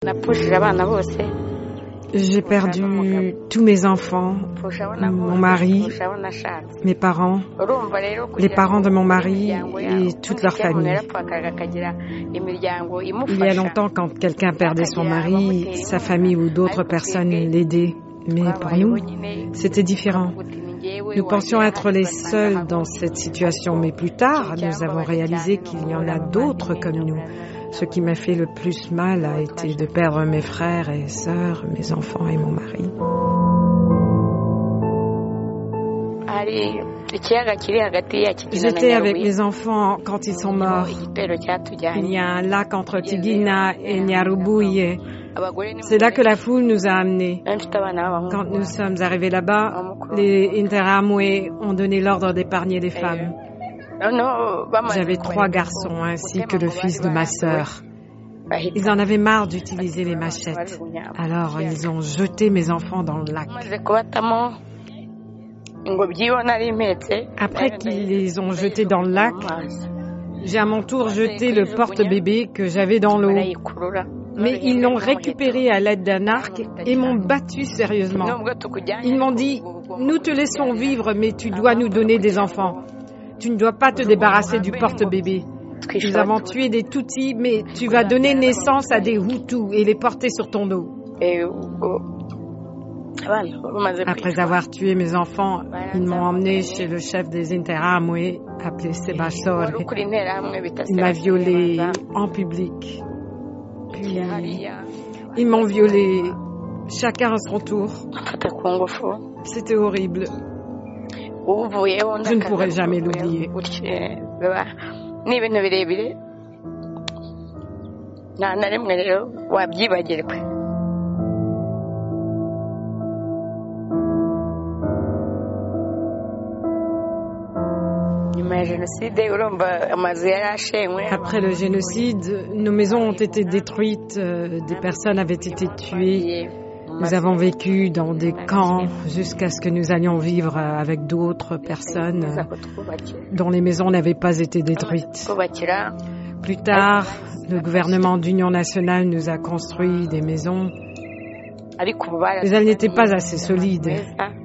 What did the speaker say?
J'ai perdu tous mes enfants, mon mari, mes parents, les parents de mon mari et toute leur famille. Il y a longtemps, quand quelqu'un perdait son mari, sa famille ou d'autres personnes l'aidaient. Mais pour nous, c'était différent. Nous pensions être les seuls dans cette situation, mais plus tard, nous avons réalisé qu'il y en a d'autres comme nous. Ce qui m'a fait le plus mal a été de perdre mes frères et sœurs, mes enfants et mon mari. J'étais avec mes enfants quand ils sont morts. Il y a un lac entre Tigina et Nyarubuye. C'est là que la foule nous a amenés. Quand nous sommes arrivés là-bas, les Interahamwe ont donné l'ordre d'épargner les femmes. J'avais 3 garçons ainsi que le fils de ma sœur. Ils en avaient marre d'utiliser les machettes. Alors ils ont jeté mes enfants dans le lac. Après qu'ils les ont jetés dans le lac, j'ai à mon tour jeté le porte-bébé que j'avais dans l'eau. Mais ils l'ont récupéré à l'aide d'un arc et m'ont battu sérieusement. Ils m'ont dit « Nous te laissons vivre, mais tu dois nous donner des enfants. Tu ne dois pas te débarrasser du porte-bébé. Nous avons tué des Tutsis, mais tu vas donner naissance à des Hutus et les porter sur ton dos. » Après avoir tué mes enfants, ils m'ont emmené chez le chef des Interahamwe, appelé Sebasore. Il m'a violée en public. Puis, ils m'ont violée, chacun à son tour. C'était horrible. Je ne pourrai jamais l'oublier. Après le génocide, nos maisons ont été détruites, des personnes avaient été tuées. Nous avons vécu dans des camps jusqu'à ce que nous allions vivre avec d'autres personnes dont les maisons n'avaient pas été détruites. Plus tard, le gouvernement d'union nationale nous a construit des maisons, mais elles n'étaient pas assez solides.